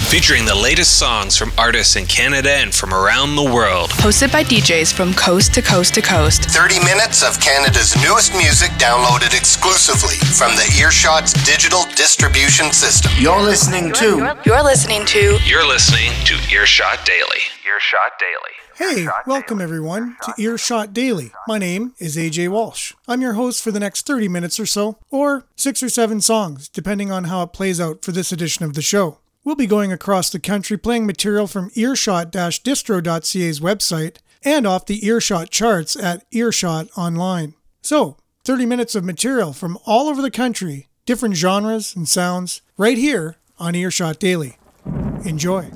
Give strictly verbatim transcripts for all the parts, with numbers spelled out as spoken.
featuring the latest songs from artists in Canada and from around the world. Hosted by D Js from coast to coast to coast. thirty minutes of Canada's newest music downloaded exclusively from the Earshot's digital distribution system. You're listening to... You're listening to... You're listening to Earshot Daily. Earshot Daily. Hey, welcome everyone to Earshot Daily. My name is A J Walsh. I'm your host for the next thirty minutes or so, or six or seven songs, depending on how it plays out for this edition of the show. We'll be going across the country playing material from earshot dash distro dot c a's website and off the Earshot charts at Earshot Online. So, thirty minutes of material from all over the country, different genres and sounds, right here on Earshot Daily. Enjoy.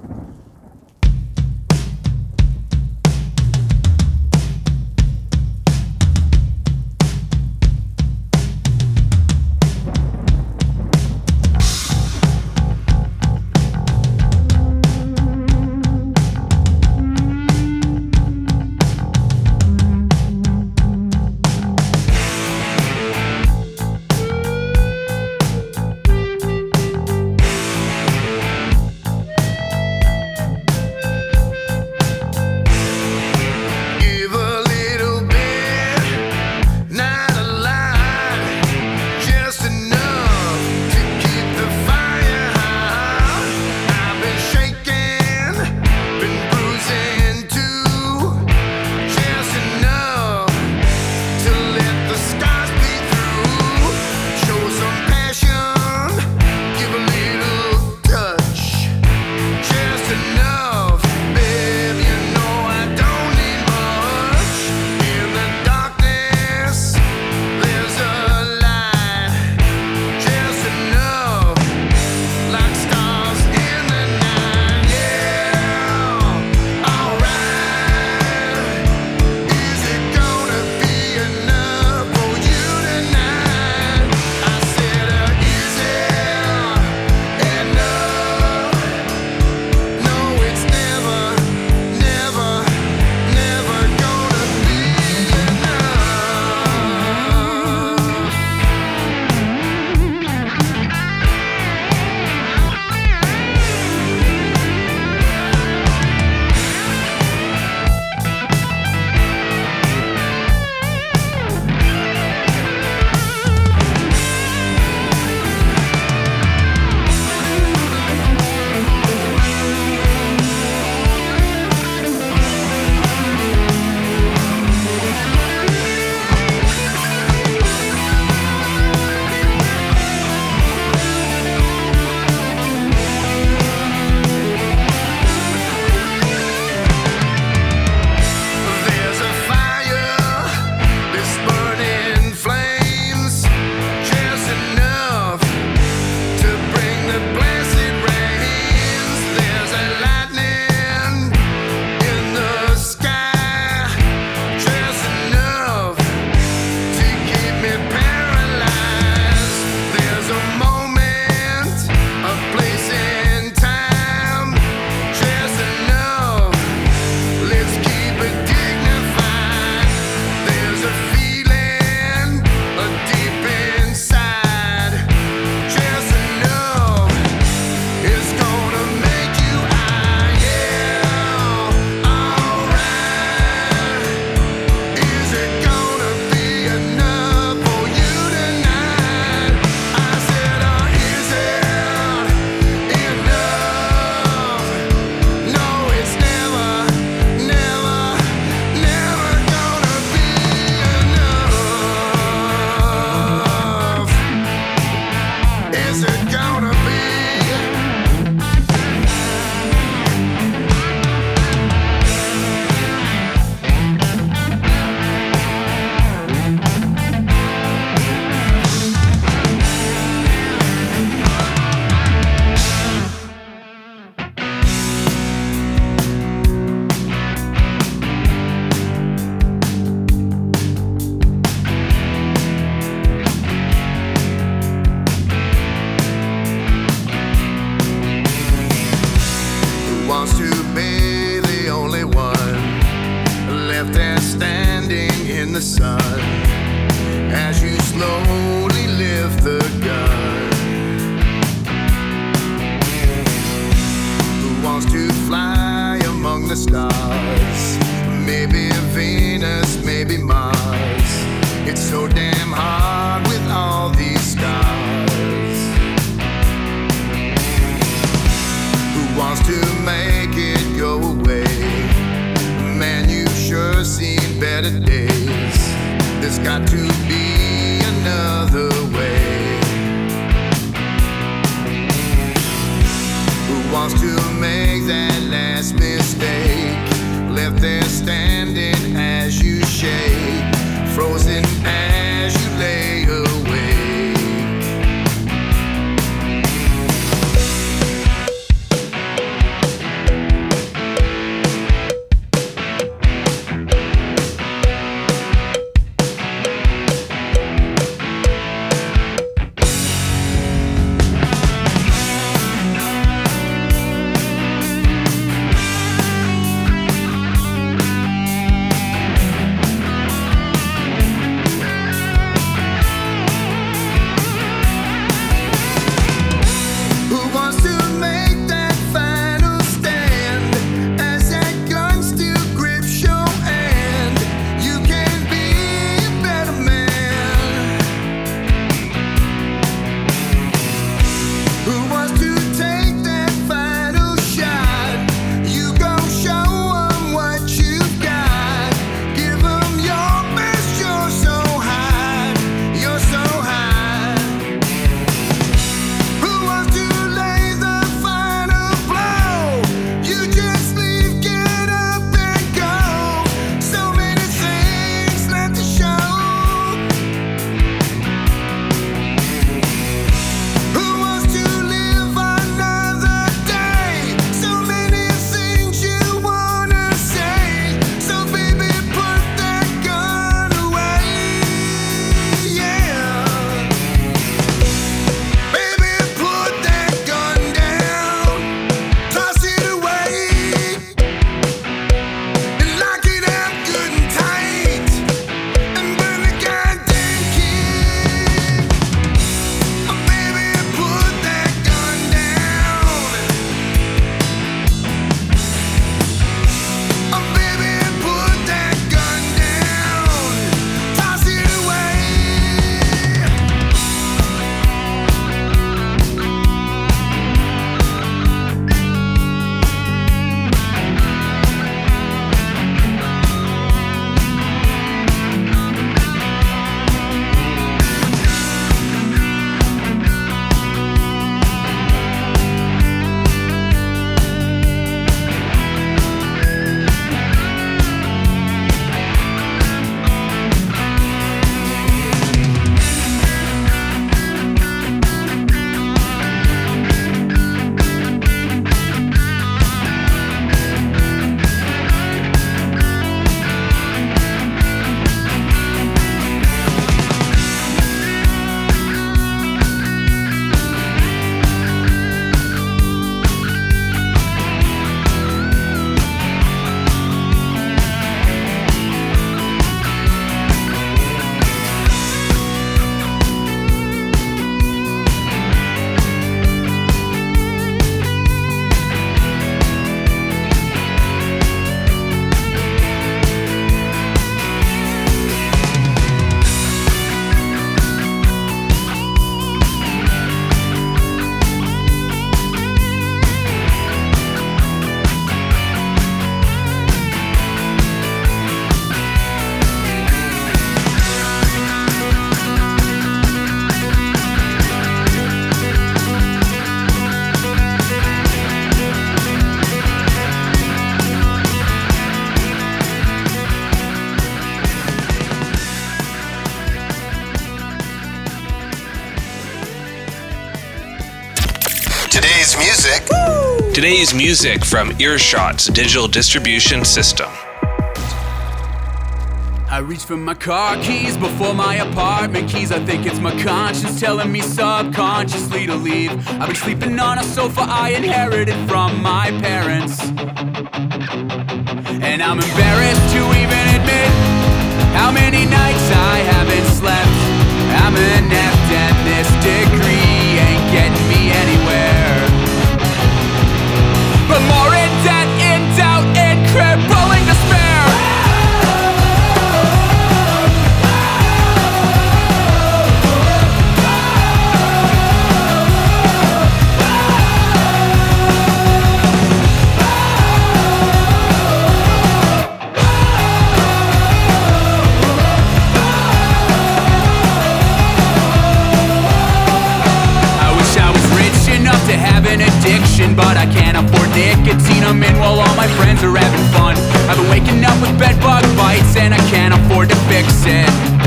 the sun as you slowly lift the gun. the stars. Maybe Venus, maybe Mars. It's so damn hard with all these stars. Who wants to make it go away? Man, you've sure seen better days. There's got to be another way. Who wants to make that last mistake? Left there standing as you shake, frozen as you lay awake. Today's music. Today's music from Earshot's digital distribution system. I reach for my car keys before my apartment keys. I think it's my conscience telling me subconsciously to leave. I've been sleeping on a sofa I inherited from my parents, and I'm embarrassed to even admit how many nights I haven't slept. I'm inept and this degree ain't getting me anywhere. But more in debt, in doubt, and addiction, but I can't afford nicotine. I'm in while all my friends are having fun. I've been waking up with bed bug bites and I can't afford to fix it.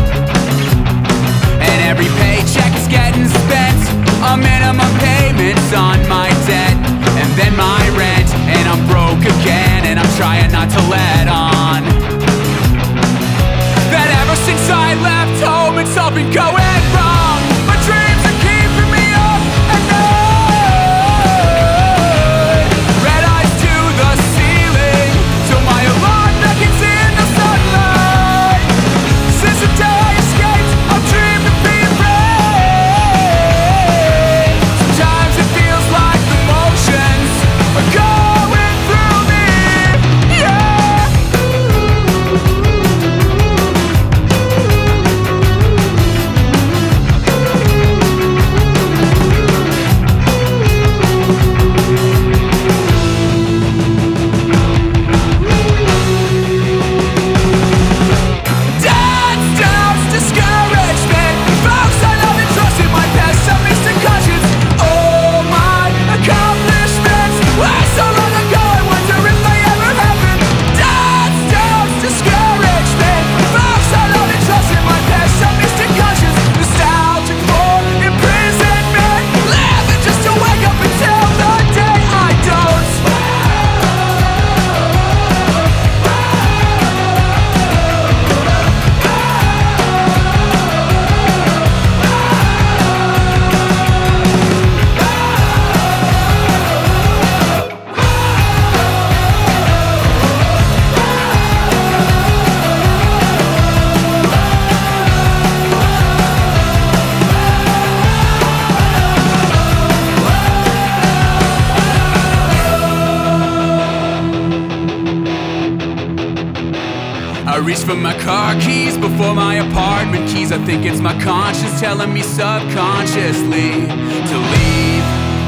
And every paycheck is getting spent on minimum payments on my debt, and then my rent, and I'm broke again, and I'm trying not to let on that ever since I left home it's all been going wrong. My dreams are keeping me up at night. Red eyes to the ceiling till my alarm beckons in the sunlight. Since the day I escaped, I've dreamed of being brave. Sometimes it feels like the motions are going through me, yeah. Dad's doubts discourage me. Folks I love and trust in my past, some mixed conscience. All my accomplishments were so long ago, I wonder if they ever happened. Dad's doubts discourage me. Folks I love and trust in my past, some mixed conscience. Nostalgic for imprisonment, living just to wake up and tell the day I don't. I reach for my car keys before my apartment keys. I think it's my conscience telling me subconsciously to leave.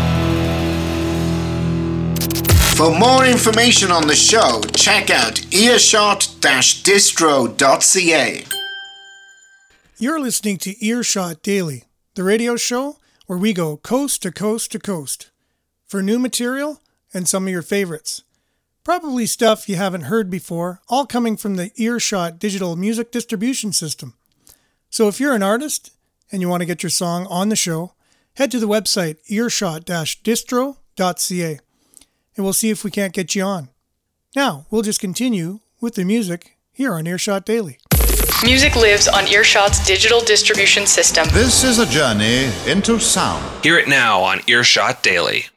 For more information on the show, check out earshot dash distro dot c a. You're listening to Earshot Daily, the radio show where we go coast to coast to coast for new material and some of your favorites. Probably stuff you haven't heard before, all coming from the Earshot digital music distribution system. So if you're an artist and you want to get your song on the show, head to the website earshot dash distro dot c a and we'll see if we can't get you on. Now, we'll just continue with the music here on Earshot Daily. Music lives on Earshot's digital distribution system. This is a journey into sound. Hear it now on Earshot Daily.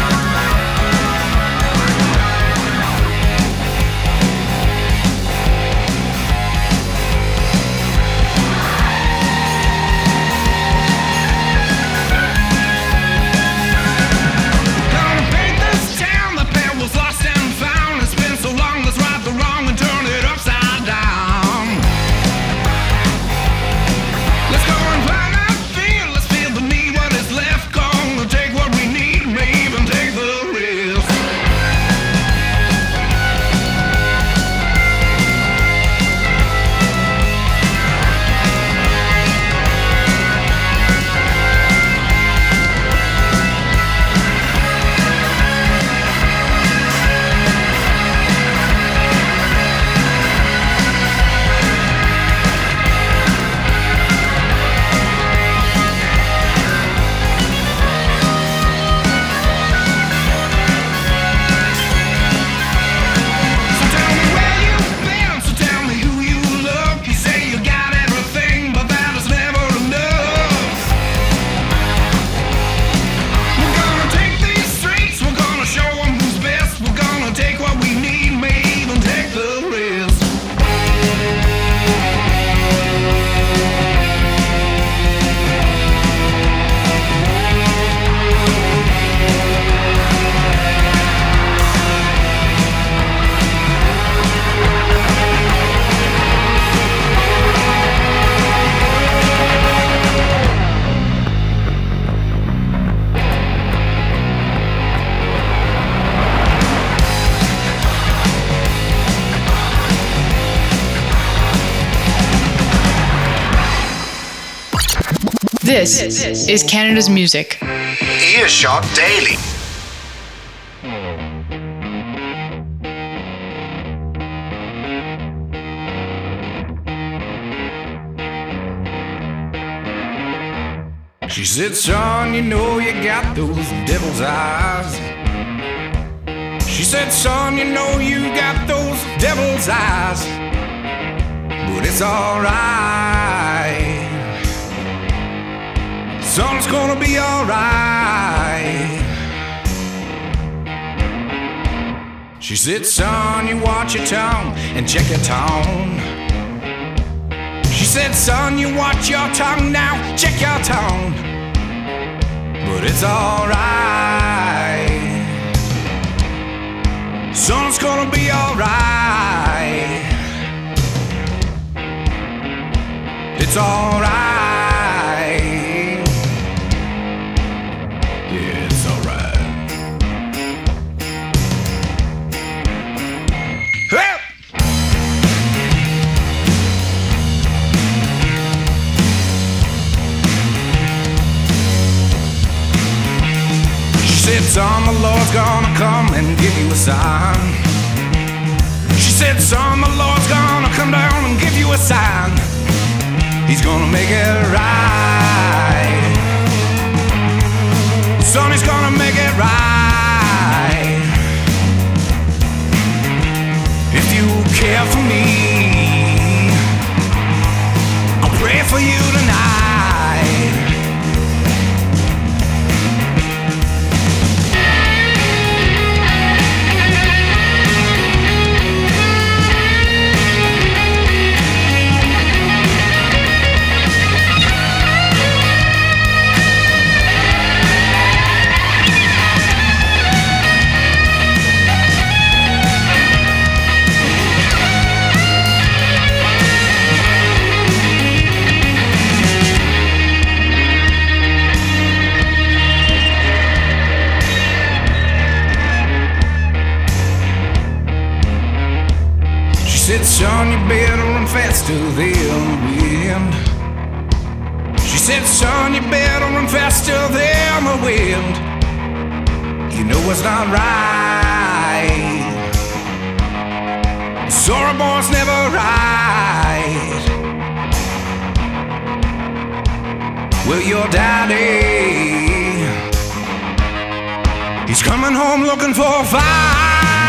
Thank This is Canada's music. Earshot Daily. She said, son, you know you got those devil's eyes. She said, son, you know you got those devil's eyes. But it's alright. Son, it's gonna be alright. She said, son, you watch your tongue and check your tone. She said, son, you watch your tongue now, check your tone. But it's alright. Son, it's gonna be alright. It's alright. Yeah, it's alright. Help! She said, son, the Lord's gonna come and give you a sign. She said, son, the Lord's gonna come down and give you a sign. He's gonna make it right. Son, he's gonna make it right. If you care for me, I'll pray for you tonight. Said, son, you better run faster than the wind. She said, son, you better run faster than the wind. You know it's not right. Sorry, boy's never right. Well, your daddy, he's coming home looking for a fight.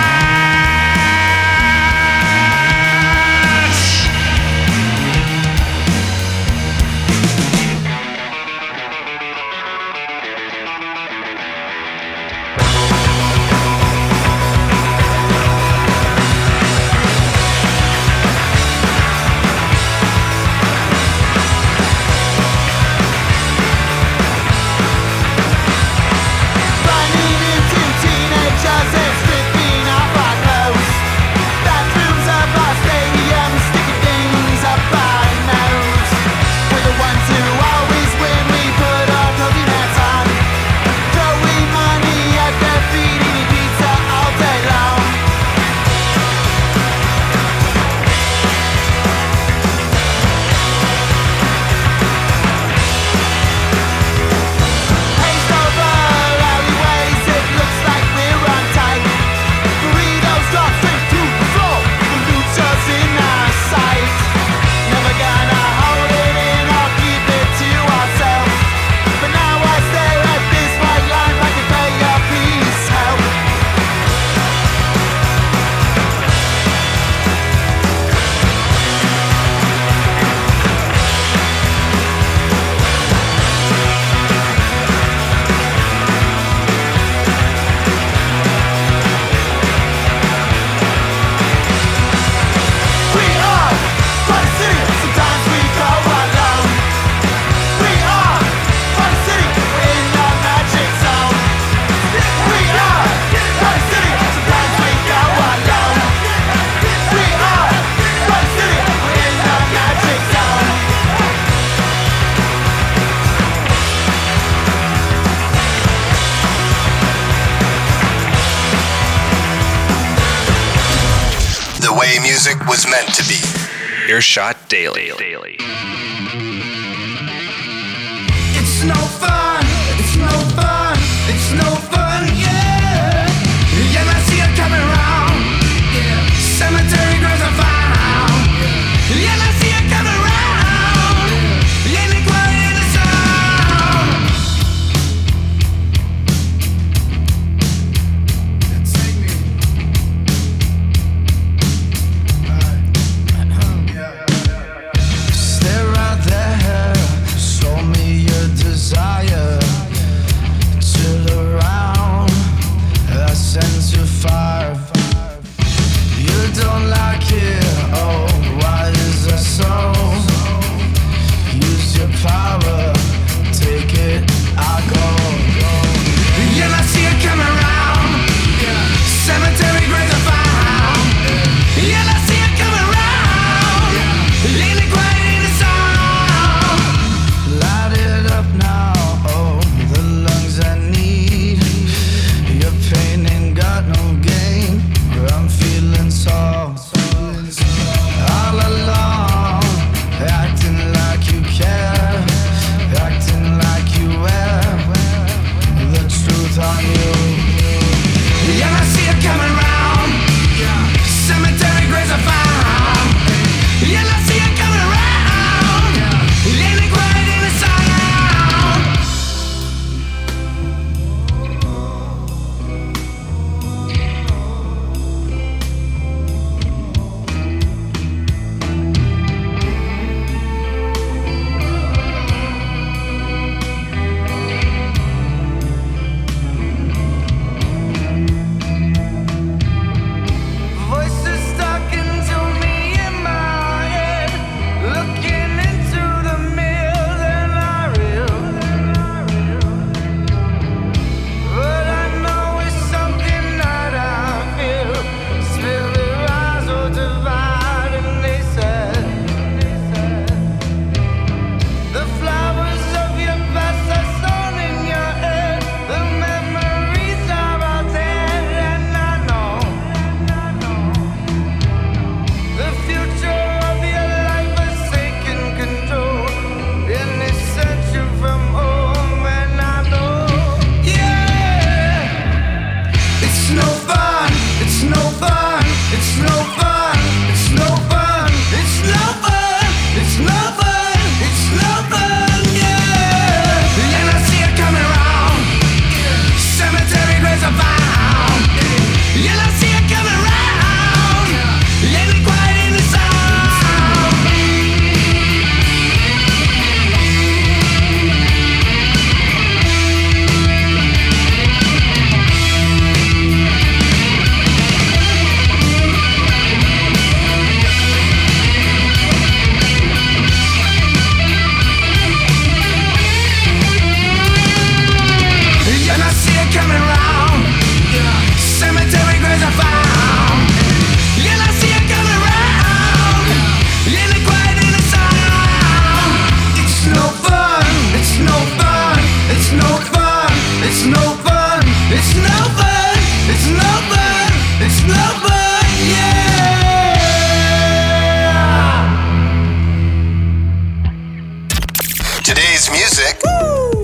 Music was meant to be. Earshot Daily. If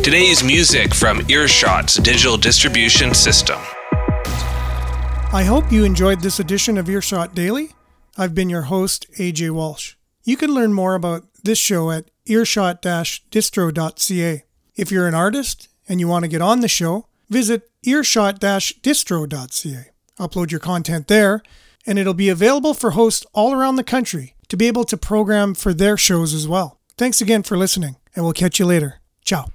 Today's music from Earshot's digital distribution system. I hope you enjoyed this edition of Earshot Daily. I've been your host, A J Walsh. You can learn more about this show at earshot dash distro dot c a. If you're an artist and you want to get on the show, visit earshot dash distro dot c a. Upload your content there, and it'll be available for hosts all around the country to be able to program for their shows as well. Thanks again for listening, and we'll catch you later. Ciao.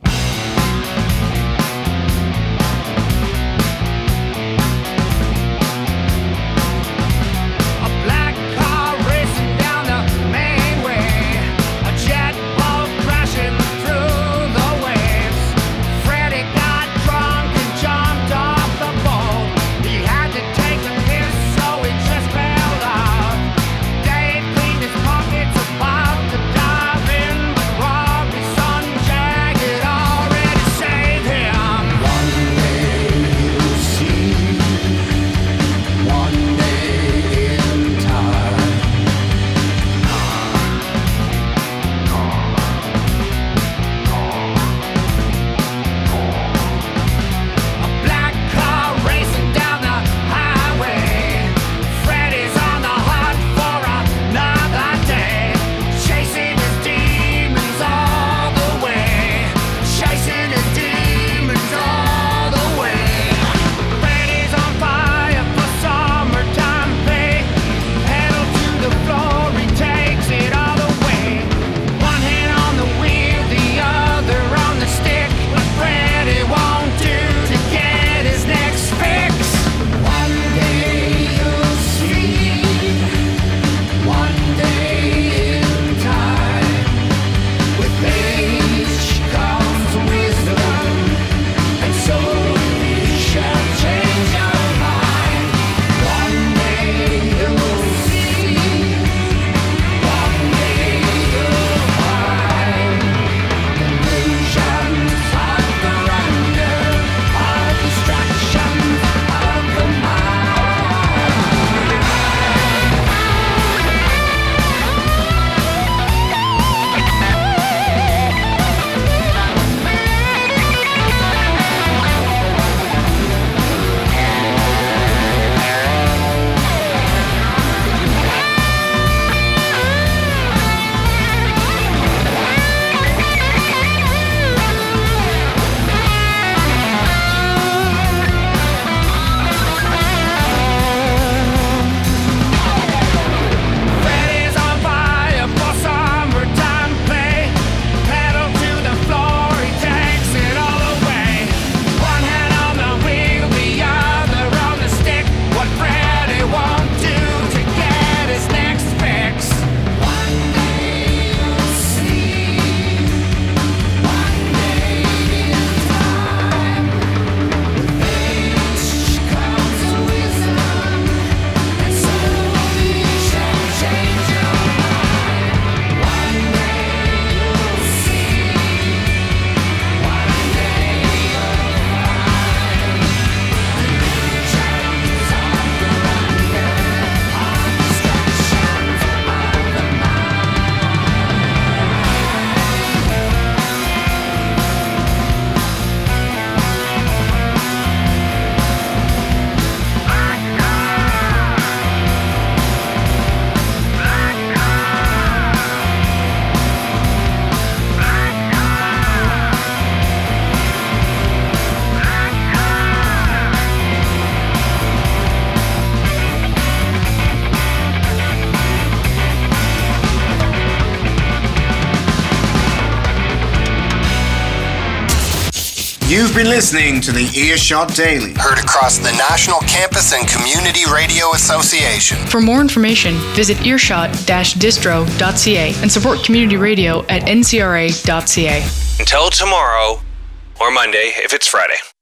You've been listening to the Earshot Daily. Heard across the National Campus and Community Radio Association. For more information, visit earshot dash distro dot c a and support community radio at n c r a dot c a. Until tomorrow, or Monday if it's Friday.